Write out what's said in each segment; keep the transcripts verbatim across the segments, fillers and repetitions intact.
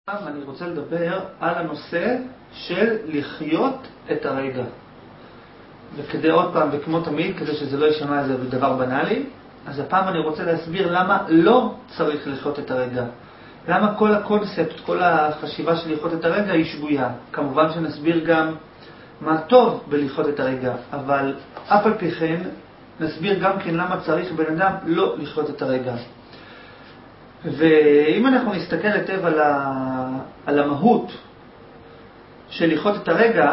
אני רוצה לדבר על הנושא של לחיות את הרגע. וכדי עוד פעם, וכמו תמיד, כדי שזה לא יישמע איזה דבר בנאלי, אז הפעם אני רוצה להסביר למה לא צריך לחיות את הרגע. למה כל הקונספט, כל החשיבה של לחיות את הרגע היא שגויה. כמובן שנסביר גם מה טוב בלחיות את הרגע, אבל אף על פי כן נסביר גם כן למה צריך בן אדם לא לחיות את הרגע. ואם אנחנו נסתכל היטב על, ה... על המהות של לחיות את הרגע,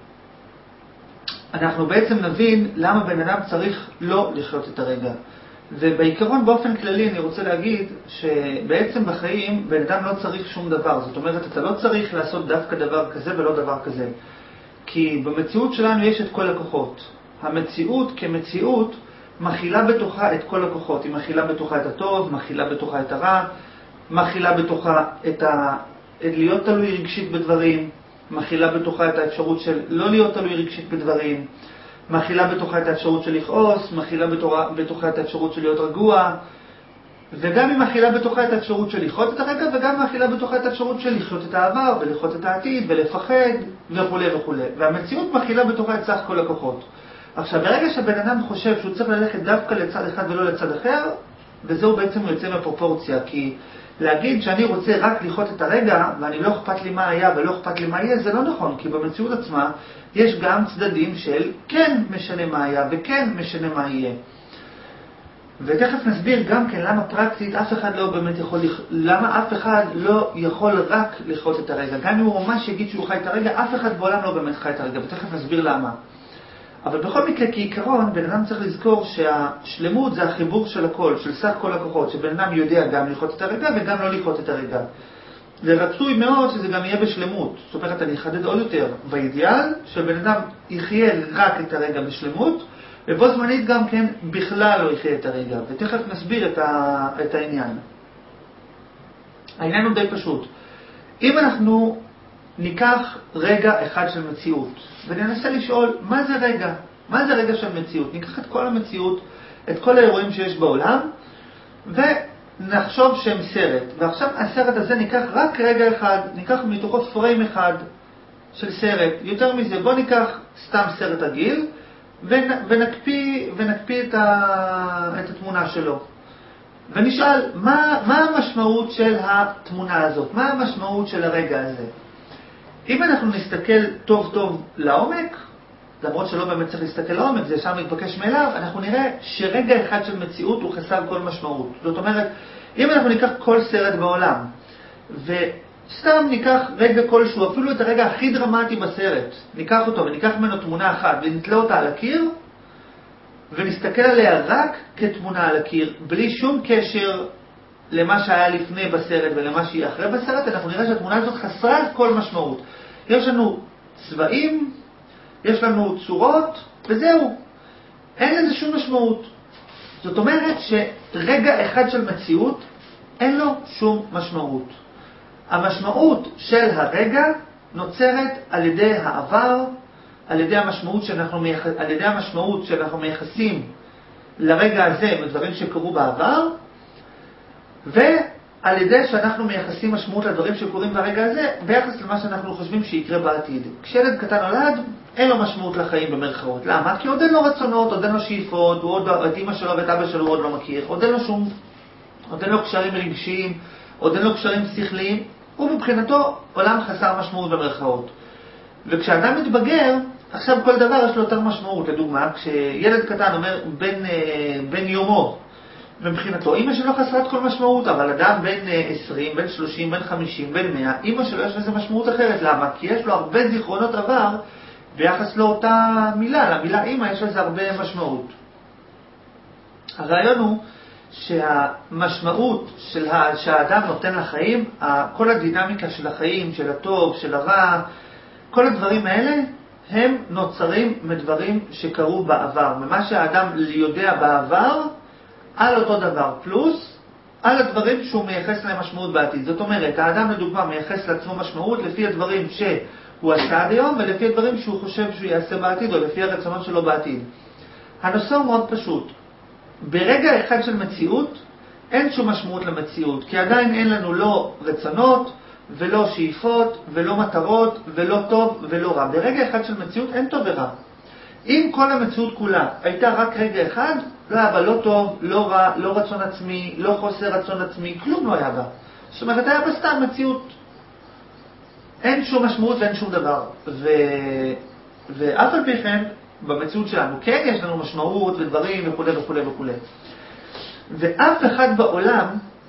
אנחנו בעצם נבין למה בן אדם צריך לא לחיות את הרגע. ובעיקרון באופן כללי אני רוצה להגיד שבעצם בחיים בן אדם לא צריך שום דבר. זאת אומרת, אתה לא צריך לעשות דווקא דבר כזה ולא דבר כזה. כי במציאות שלנו יש את כל הכוחות. המציאות כמציאות מכילה בתוכה את כל הכוחות. היא מכילה בתוכה את הטוב, מכילה בתוכה את הרע, מכילה בתוכה את ה... להיות תלוי רגשית בדברים, מכילה בתוכה את האפשרות של לא להיות תלוי רגשית בדברים, מכילה בתוכה את האפשרות של לכעוס, מכילה בתוכה, בתוכה את האפשרות של להיות רגוע, וגם היא מכילה בתוכה את האפשרות של לחיות את הרגע, וגם מכילה בתוכה את האפשרות של לחיות את העבר ולחיות את העתיד ולפחד וכו' וכו'. והמציאות מכילה בתוכה את סך כל הכוחות. עכשיו, ברגע שבן אדם חושב שהוא צריך ללכת דווקא לצד אחד ולא לצד אחר, וזהו בעצם יוצא מפרופורציה, כי להגיד שאני רוצה רק לחיות את הרגע, ואני לא אכפת לי מה היה ולא אכפת לי מה יהיה, זה לא נכון, כי במציאות עצמה יש גם צדדים של כן משנה מה היה וכן משנה מה יהיה. ותכף נסביר גם כן למה פרקטית אף אחד לא באמת יכול, למה אף אחד לא יכול רק לחיות את הרגע. גם אם הוא ממש יגיד שהוא חי את הרגע, אף אחד בעולם לא באמת חי את הרגע, ותכף נסביר למה. אבל בכל מקרה, כעיקרון, בן אדם צריך לזכור שהשלמות זה החיבור של הכל, של סך כל הכוחות, שבן אדם יודע גם לחיות את הרגע וגם לא לחיות את הרגע. ורצוי מאוד שזה גם יהיה בשלמות. זאת אומרת, אני אחדד עוד יותר, באידיאל, שבן אדם יחיה רק את הרגע בשלמות, ובו זמנית גם כן בכלל לא יחיה את הרגע. ותכף נסביר את, ה... את העניין. העניין הוא די פשוט. אם אנחנו ניקח רגע אחד של מציאות, וננסה לשאול, מה זה רגע? מה זה רגע של מציאות? ניקח את כל המציאות, את כל האירועים שיש בעולם, ונחשוב שהם סרט. ועכשיו הסרט הזה ניקח רק רגע אחד, ניקח מתוכו פריים אחד של סרט. יותר מזה, בוא ניקח סתם סרט רגיל, ונקפיא, ונקפיא את, ה, את התמונה שלו. ונשאל, מה, מה המשמעות של התמונה הזאת? מה המשמעות של הרגע הזה? אם אנחנו נסתכל טוב טוב לעומק, למרות שלא באמת צריך להסתכל לעומק, זה ישר מתבקש מאליו, אנחנו נראה שרגע אחד של מציאות הוא חסר כל משמעות. זאת אומרת, אם אנחנו ניקח כל סרט בעולם, וסתם ניקח רגע כלשהו, אפילו את הרגע הכי דרמטי בסרט, ניקח אותו וניקח ממנו תמונה אחת ונתלה אותה על הקיר, ונסתכל עליה רק כתמונה על הקיר, בלי שום קשר למה שהיה לפני בסרט ולמה שיהיה אחרי בסרט, אנחנו נראה שהתמונה הזאת חסרה כל משמעות. יש לנו צבעים, יש לנו צורות, וזהו. אין לזה שום משמעות. זאת אומרת שרגע אחד של מציאות, אין לו שום משמעות. המשמעות של הרגע נוצרת על ידי העבר, על ידי המשמעות שאנחנו, מייח... על ידי המשמעות שאנחנו מייחסים לרגע הזה בדברים שקרו בעבר, ועל ידי שאנחנו מייחסים משמעות לדברים שקורים ברגע הזה ביחס למה שאנחנו חושבים שיקרה בעתיד. כשילד קטן נולד, אין לו משמעות לחיים במרכאות. למה? כי עוד אין לו רצונות, עוד אין לו שאיפות, הוא עוד את אמא שלו ואת אבא שלו עוד לא מכיר, עוד אין לו שום, עוד אין לו קשרים רגשיים, עוד אין לו קשרים שכליים, ובבחינתו עולם חסר משמעות במרכאות. וכשאדם מתבגר, עכשיו כל דבר יש לו יותר משמעות. לדוגמה, כשילד קטן אומר בן, בן יומו, מבחינתו, אמא שלו חסרת כל משמעות, אבל אדם בין עשרים, בין שלושים, בין חמישים, בין מאה, אמא שלו יש לזה משמעות אחרת. למה? כי יש לו הרבה זיכרונות עבר ביחס לאותה מילה. למילה אמא יש לזה הרבה משמעות. הרעיון הוא שהמשמעות של ה... שהאדם נותן לחיים, כל הדינמיקה של החיים, של הטוב, של הרע, כל הדברים האלה הם נוצרים מדברים שקרו בעבר. ממה שהאדם יודע בעבר, על אותו דבר, פלוס על הדברים שהוא מייחס להם משמעות בעתיד. זאת אומרת, האדם לדוגמה מייחס לעצמו משמעות לפי הדברים שהוא עשה עד היום, ולפי הדברים שהוא חושב שהוא יעשה בעתיד, או לפי הרצונות שלו בעתיד. הנושא הוא מאוד פשוט. ברגע אחד של מציאות, אין שום משמעות למציאות, כי עדיין אין לנו לא רצונות, ולא שאיפות, ולא מטרות, ולא טוב ולא רע. ברגע אחד של מציאות אין טוב ורע. אם כל המציאות כולה הייתה רק רגע אחד, לא היה בה לא טוב, לא רע, לא רצון עצמי, לא חוסר רצון עצמי, כלום לא היה בה. זאת אומרת, היה בה סתם מציאות. אין שום משמעות ואין שום דבר. ו... ואף על פי כן, במציאות שלנו, כן יש לנו משמעות ודברים וכו' וכו' וכו'. ואף אחד בעולם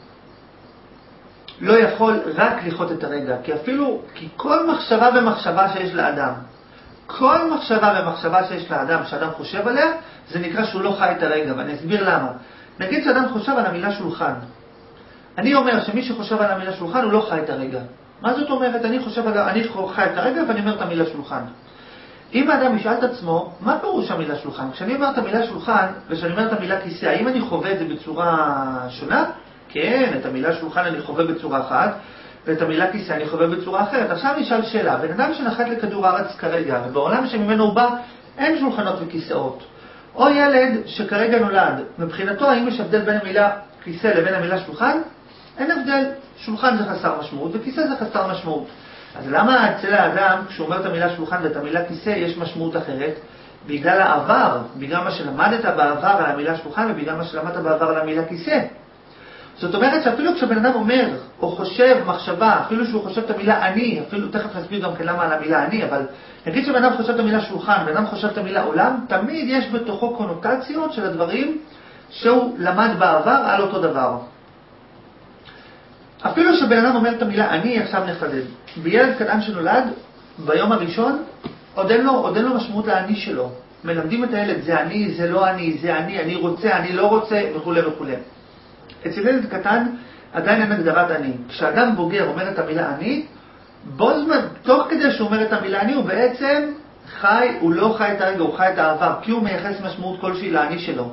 לא יכול רק לחיות את הרגע, כי אפילו, כי כל מחשבה ומחשבה שיש לאדם, כל מחשבה ומחשבה שיש לאדם, שאדם חושב עליה, זה נקרא שהוא לא חי את הרגע, ואני אסביר למה. נגיד שאדם חושב על המילה שולחן. אני אומר שמי שחושב על המילה שולחן הוא לא חי את הרגע. מה זאת אומרת? אני חושב על, אני חי את הרגע ואני אומר את המילה שולחן. אם האדם ישאל את עצמו, מה פירוש המילה שולחן? כשאני אומר את המילה שולחן, ושאני אומר את המילה כיסא, האם אני חווה את זה בצורה שונה? כן, את המילה שולחן אני חווה בצורה אחת, ואת המילה כיסא אני חווה בצורה אחרת. עכשיו נשאל שאלה, בן אדם שנחת לכדור הארץ כרגע, ובעולם שממנו הוא בא, אין שולחנות וכיסאות. או ילד שכרגע נולד, מבחינתו האם יש הבדל בין המילה כיסא לבין המילה שולחן? אין הבדל. שולחן זה חסר משמעות, וכיסא זה חסר משמעות. אז למה אצל האדם, כשהוא אומר את המילה שולחן ואת המילה כיסא, יש משמעות אחרת? בגלל העבר, בגלל מה שלמדת בעבר על המילה שולחן, ובגלל מה שלמדת בעבר על המילה כיסא. זאת אומרת שאפילו כשבן אדם אומר, או חושב מחשבה, אפילו שהוא חושב את המילה אני, אפילו תכף נסביר גם כן למה על המילה אני, אבל נגיד שבן אדם חושב את המילה שולחן, בן אדם חושב את המילה עולם, תמיד יש בתוכו קונוטציות של הדברים שהוא למד בעבר על אותו דבר. אפילו שבן אדם אומר את המילה אני, עכשיו נחדד. בילד קטן שנולד, ביום הראשון, עוד אין לו, עוד אין לו משמעות לאני שלו. מלמדים את הילד, זה אני, זה לא אני, זה אני, אני רוצה, אני לא רוצה, וכו' וכו'. אצל ילד קטן עדיין אין הגדרת אני. כשאדם בוגר אומר את המילה אני, בו זמן, תוך כדי שהוא אומר את המילה אני, הוא בעצם חי, הוא לא חי את הרגע, הוא חי את העבר, כי הוא מייחס משמעות כלשהי לאני שלו.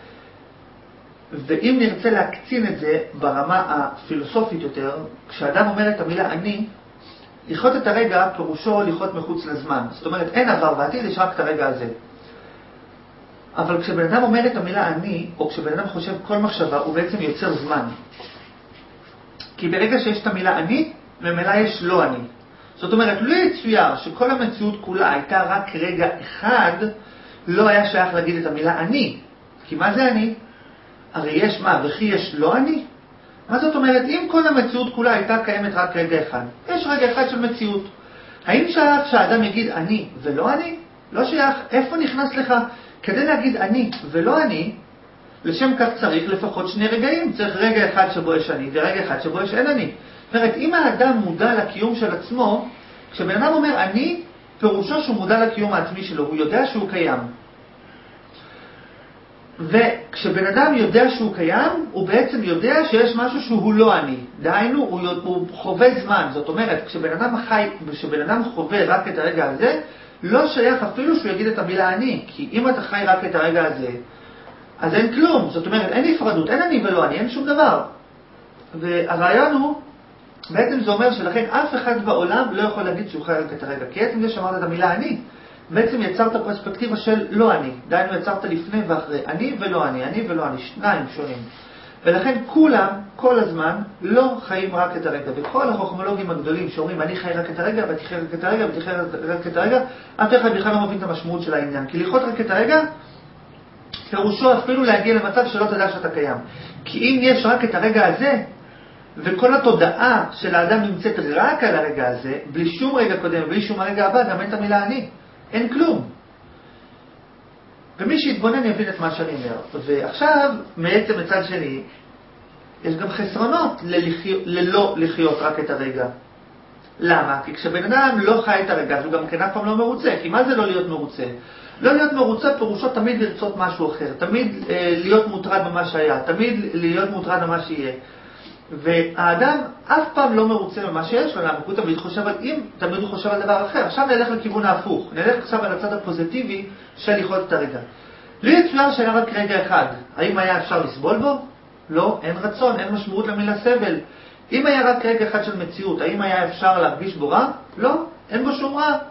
ואם נרצה להקצין את זה ברמה הפילוסופית יותר, כשאדם אומר את המילה אני, לחיות את הרגע פירושו לחיות מחוץ לזמן. זאת אומרת, אין עבר ועתיד, יש רק את הרגע הזה. אבל כשבן אדם אומר את המילה אני, או כשבן אדם חושב כל מחשבה, הוא בעצם יוצר זמן. כי ברגע שיש את המילה אני, ממילא יש לא אני. זאת אומרת, לא יצויר שכל המציאות כולה הייתה רק רגע אחד, לא היה שייך להגיד את המילה אני. כי מה זה אני? הרי יש מה, וכי יש לא אני? מה זאת אומרת, אם כל המציאות כולה הייתה קיימת רק רגע אחד, יש רגע אחד של מציאות. האם שייך שהאדם יגיד אני ולא אני? לא שייך. איפה נכנס לך? כדי להגיד אני ולא אני, לשם כך צריך לפחות שני רגעים. צריך רגע אחד שבו יש אני ורגע אחד שבו יש אין אני. זאת אומרת, אם האדם מודע לקיום של עצמו, כשבן אדם אומר אני, פירושו שהוא מודע לקיום העצמי שלו, הוא יודע שהוא קיים. וכשבן אדם יודע שהוא קיים, הוא בעצם יודע שיש משהו שהוא לא אני. דהיינו, הוא, הוא חווה זמן. זאת אומרת, כשבן אדם חי, כשבן אדם חווה רק את הרגע הזה, לא שייך אפילו שהוא יגיד את המילה אני. כי אם אתה חי רק את הרגע הזה, אז אין כלום. זאת אומרת, אין נפרדות, אין אני ולא אני, אין שום דבר. והרעיון הוא, בעצם זה אומר שלכן אף אחד בעולם לא יכול להגיד שהוא חי רק את הרגע. כי עצם זה שאמרת את המילה אני, בעצם יצרת פרספקטיבה של לא אני. דהיינו יצרת לפני ואחרי. אני ולא אני, אני ולא אני, שניים שונים. ולכן כולם, כל הזמן, לא חיים רק את הרגע. וכל החוכמולוגים הגדולים שאומרים, אני חי רק את הרגע, ואתי חי רק את הרגע, ואתי חי רק את הרגע, אף אחד בכלל לא מבין את המשמעות של העניין. כי לחיות רק את הרגע, פירושו אפילו להגיע למצב שלא תדע שאתה קיים. כי אם יש רק את הרגע הזה, וכל התודעה של האדם נמצאת רק על הרגע הזה, בלי שום רגע קודם, בלי שום הרגע הבא, גם אין את המילה אני. אין כלום. ומי שיתבונן יבין את מה שאני אומר. ועכשיו, מעצם מצד שני, יש גם חסרונות ללחי... ללא לחיות רק את הרגע. למה? כי כשבן אדם לא חי את הרגע, אז הוא גם כן אף פעם לא מרוצה. כי מה זה לא להיות מרוצה? לא להיות מרוצה פירושו תמיד לרצות משהו אחר. תמיד אה, להיות מוטרד במה שהיה. תמיד להיות מוטרד במה שיהיה. והאדם אף פעם לא מרוצה ממה שיש לו, הוא תמיד חושב על אם, תמיד הוא חושב על דבר אחר. עכשיו נלך לכיוון ההפוך, נלך עכשיו על הצד הפוזיטיבי של לחיות את הרגע. לי יצויר שהיה רק רגע אחד, האם היה אפשר לסבול בו? לא, אין רצון, אין משמעות למילה סבל. אם היה רק רגע אחד של מציאות, האם היה אפשר להרגיש בו רע? לא, אין בו שום רע.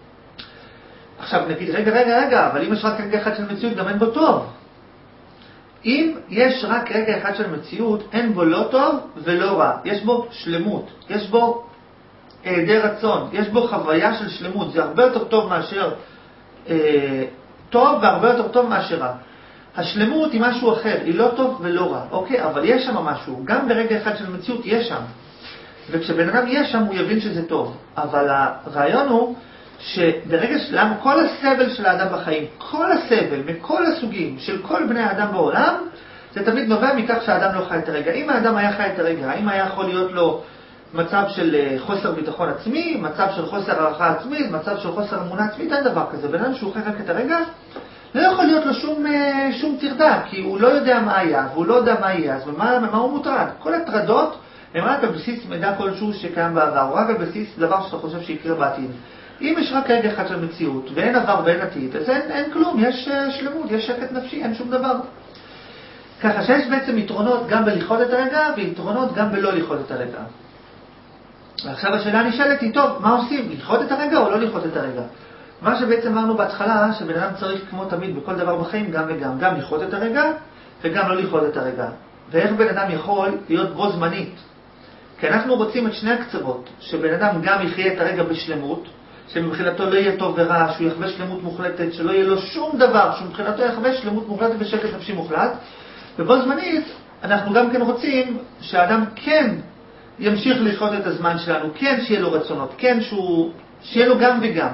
עכשיו נגיד, רגע, רגע, רגע, אבל אם יש רק רגע אחד של מציאות, גם אין בו טוב. אם יש רק רגע אחד של מציאות, אין בו לא טוב ולא רע. יש בו שלמות, יש בו היעדר רצון, יש בו חוויה של שלמות. זה הרבה יותר טוב מאשר אה, טוב והרבה יותר טוב מאשר רע. השלמות היא משהו אחר, היא לא טוב ולא רע. אוקיי, אבל יש שם משהו. גם ברגע אחד של מציאות יש שם. וכשבן אדם יש שם הוא יבין שזה טוב. אבל הרעיון הוא שברגע שלנו כל הסבל של האדם בחיים, כל הסבל מכל הסוגים של כל בני האדם בעולם, זה תמיד נובע מכך שהאדם לא חי את הרגע. אם האדם היה חי את הרגע, אם היה יכול להיות לו מצב של חוסר ביטחון עצמי, מצב של חוסר הערכה עצמית, מצב של חוסר אמונה עצמית, אין דבר כזה. בן אדם שהוא חי רק את הרגע, לא יכול להיות לו שום, שום תרדה, כי הוא לא יודע מה היה, והוא לא יודע מה יהיה, אז מה, מה הוא מוטרד? כל הטרדות הם רק על בסיס מידע כלשהו שקיים בעבר, או רק על בסיס דבר שאתה חושב שיקרה בעתיד. אם יש רק רגע אחד של מציאות, ואין עבר ואין עתיד, אז אין, אין כלום, יש שלמות, יש שקט נפשי, אין שום דבר. ככה שיש בעצם יתרונות גם בלחיות את הרגע, ויתרונות גם בלא לחיות את הרגע. ועכשיו השאלה נשאלת היא, טוב, מה עושים? לחיות את הרגע או לא לחיות את הרגע? מה שבעצם אמרנו בהתחלה, שבן אדם צריך כמו תמיד בכל דבר בחיים, גם וגם, גם לחיות את הרגע, וגם לא לחיות את הרגע. ואיך בן אדם יכול להיות בו זמנית? כי אנחנו רוצים את שני הקצוות, שבן אדם גם יחיה את הרגע בשלמות, שמבחינתו לא יהיה טוב ורע, שהוא יחווה שלמות מוחלטת, שלא יהיה לו שום דבר, שמבחינתו יחווה שלמות מוחלטת ושקט נפשי מוחלט. ובו זמנית, אנחנו גם כן רוצים שהאדם כן ימשיך לחיות את הזמן שלנו, כן שיהיה לו רצונות, כן שהוא, שיהיה לו גם וגם.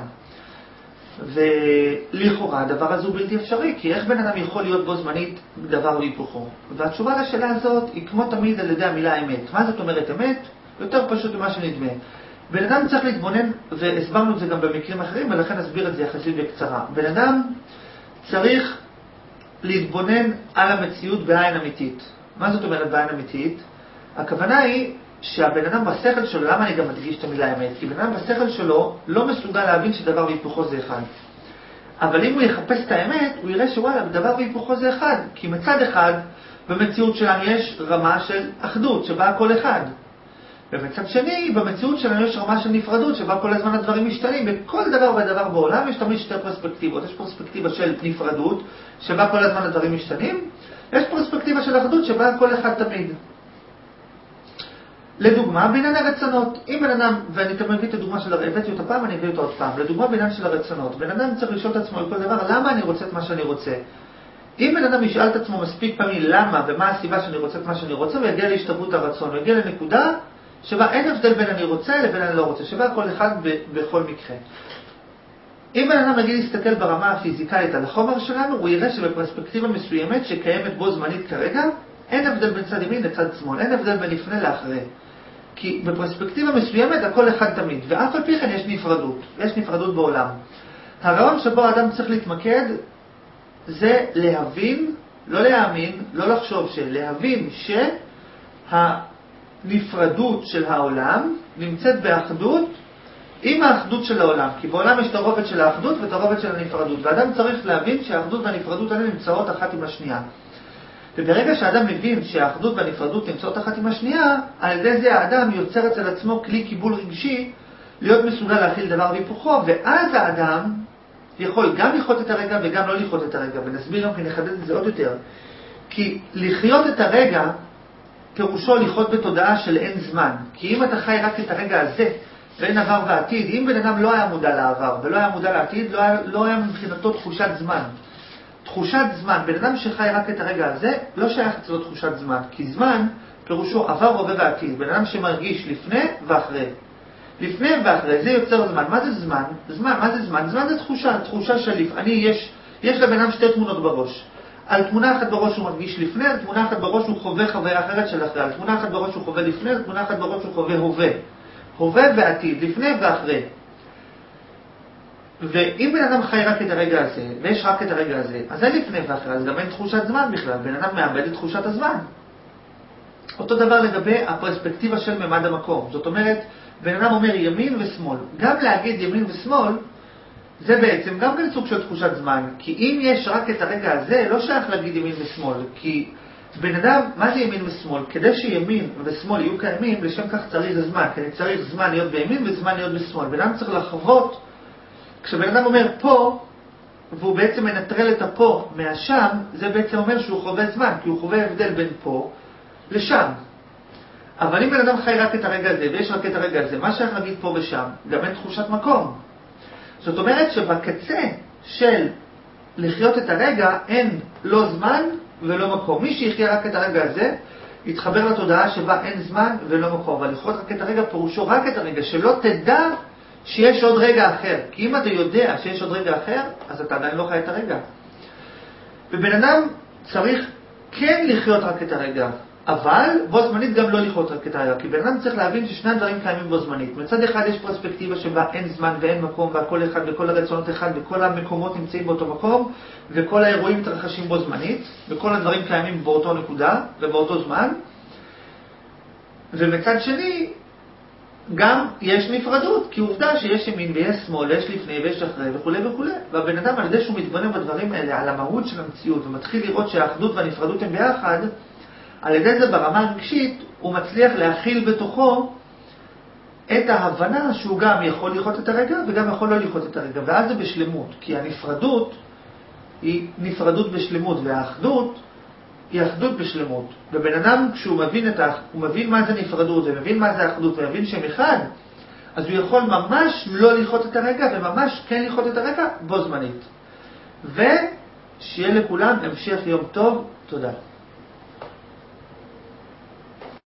ולכאורה הדבר הזה הוא בלתי אפשרי, כי איך בן אדם יכול להיות בו זמנית דבר והיפוכו? והתשובה לשאלה הזאת היא כמו תמיד על ידי המילה אמת. מה זאת אומרת אמת? יותר פשוט ממה שנדמה. בן אדם צריך להתבונן, והסברנו את זה גם במקרים אחרים, ולכן אסביר את זה יחסית בקצרה. בן אדם צריך להתבונן על המציאות בעין אמיתית. מה זאת אומרת בעין אמיתית? הכוונה היא שהבן אדם בשכל שלו, למה אני גם מדגיש את המילה אמת? כי בן אדם בשכל שלו לא מסוגל להבין שדבר והיפוכו זה אחד. אבל אם הוא יחפש את האמת, הוא יראה שוואלה, דבר והיפוכו זה אחד. כי מצד אחד, במציאות שלנו יש רמה של אחדות, שבה הכל אחד. ומצד שני, במציאות שלנו יש רמה של נפרדות, שבה כל הזמן הדברים משתנים. בכל דבר ודבר בעולם יש תמיד שתי פרספקטיבות. יש פרספקטיבה של נפרדות, שבה כל הזמן הדברים משתנים. יש פרספקטיבה של אחדות, שבה כל אחד תמיד. לדוגמה, בעניין הרצונות. אם בן אדם, ואני תמיד מביא את הדוגמה של הבאתי אותה פעם, אני אביא אותה עוד פעם. לדוגמה, בעניין של הרצונות. בן אדם צריך לשאול את עצמו על כל דבר, למה אני רוצה את מה שאני רוצה? אם בן אדם ישאל את עצמו מספיק פעמים למה ומה הסיבה שאני רוצה את מה שאני רוצה, הוא יגיע להשתוות הרצון, הוא יגיע לנקודה שבה אין הבדל בין אני רוצה לבין אני לא רוצה, שבה כל אחד ב- בכל מקרה. אם בן אדם יגיד להסתכל ברמה הפיזיקלית על החומר שלנו, הוא יראה שבפרספקטיבה מסוימת שקיימת בו זמנית כרגע, אין הבדל בין צד ימין לצד שמאל, אין הבדל בין לפני לאחרי. כי בפרספקטיבה מסוימת הכל אחד תמיד, ואף על פי כן יש נפרדות, יש נפרדות בעולם. הרעיון שבו האדם צריך להתמקד זה להבין, לא להאמין, לא לחשוב שלהבין שהנפרדות של העולם נמצאת באחדות עם האחדות של העולם. כי בעולם יש את הרובד של האחדות ואת הרובד של הנפרדות. ואדם צריך להבין שהאחדות והנפרדות האלה נמצאות אחת עם השנייה. וברגע שהאדם מבין שהאחדות והנפרדות נמצאות אחת עם השנייה, על ידי זה האדם יוצר אצל עצמו כלי קיבול רגשי להיות מסוגל להכיל דבר והיפוכו, ואז האדם יכול גם לחיות את הרגע וגם לא לחיות את הרגע. ונסביר גם כי נחדד את זה עוד יותר. כי לחיות את הרגע פירושו לחיות בתודעה של אין זמן. כי אם אתה חי רק את הרגע הזה ואין עבר ועתיד, אם בן אדם לא היה מודע לעבר ולא היה מודע לעתיד, לא היה, לא היה מבחינתו תחושת זמן. תחושת זמן, בן אדם שחי רק את הרגע הזה, לא שייך אצלו תחושת זמן. כי זמן פירושו עבר, הווה ועתיד. בן אדם שמרגיש לפני ואחרי. לפני ואחרי, זה יוצר זמן. מה זה זמן? זמן, מה זה זמן? זמן זה תחושה, תחושה של לפני. יש, יש לבן אדם שתי תמונות בראש. על תמונה אחת בראש הוא מרגיש לפני, על תמונה אחת בראש הוא חווה חוויה אחרת של אחרי. על תמונה אחת בראש הוא חווה לפני, על תמונה אחת בראש הוא חווה הווה. הווה ועתיד, לפני ואחרי. ואם בן אדם חי רק את הרגע הזה, ויש רק את הרגע הזה, אז אין לפני ואחרי, אז גם אין תחושת זמן בכלל. בן אדם מאבד את תחושת הזמן. אותו דבר לגבי הפרספקטיבה של ממד המקום. זאת אומרת, בן אדם אומר ימין ושמאל. גם להגיד ימין ושמאל, זה בעצם גם כן סוג של תחושת זמן. כי אם יש רק את הרגע הזה, לא שייך להגיד ימין ושמאל. כי בן אדם, מה זה ימין ושמאל? כדי שימין ושמאל יהיו קיימים, לשם כך צריך זמן. כי אני צריך זמן להיות בימין וזמן להיות בשמאל. בן אדם צריך לחוות, כשבן אדם אומר פה, והוא בעצם מנטרל את הפה מהשם, זה בעצם אומר שהוא חווה זמן, כי הוא חווה הבדל בין פה לשם. אבל אם בן אדם חי רק את הרגע הזה, ויש רק את הרגע הזה, מה שייך להגיד פה ושם? גם אין תחושת מקום. זאת אומרת שבקצה של לחיות את הרגע אין לא זמן ולא מקום. מי שיחיה רק את הרגע הזה, יתחבר לתודעה שבה אין זמן ולא מקום. אבל לחיות רק את הרגע פירושו רק את הרגע, שלא תדע שיש עוד רגע אחר. כי אם אתה יודע שיש עוד רגע אחר, אז אתה עדיין לא חי את הרגע. ובן אדם צריך כן לחיות רק את הרגע, אבל בו זמנית גם לא לחיות רק את הרגע. כי בן אדם צריך להבין ששני הדברים קיימים בו זמנית. מצד אחד יש פרספקטיבה שבה אין זמן ואין מקום, והכל אחד וכל הרצונות אחד וכל המקומות נמצאים באותו מקום, וכל האירועים מתרחשים בו זמנית, וכל הדברים קיימים באותו נקודה ובאותו זמן. ומצד שני, גם יש נפרדות, כי עובדה שיש ימין ויש שמאל, ויש לפני ויש אחרי וכו' וכו'. והבן אדם על ידי שהוא מתבונן בדברים האלה, על המהות של המציאות, ומתחיל לראות שהאחדות והנפרדות הם ביחד, על ידי זה ברמה הרגשית הוא מצליח להכיל בתוכו את ההבנה שהוא גם יכול לחיות את הרגע וגם יכול לא לחיות את הרגע. ואז זה בשלמות, כי הנפרדות היא נפרדות בשלמות, והאחדות היא אחדות בשלמות. ובן אדם כשהוא מבין, את ה... הוא מבין מה זה נפרדות ומבין מה זה אחדות ומבין שהם אחד, אז הוא יכול ממש לא לחיות את הרגע וממש כן לחיות את הרגע בו זמנית. ושיהיה לכולם המשך יום טוב. תודה.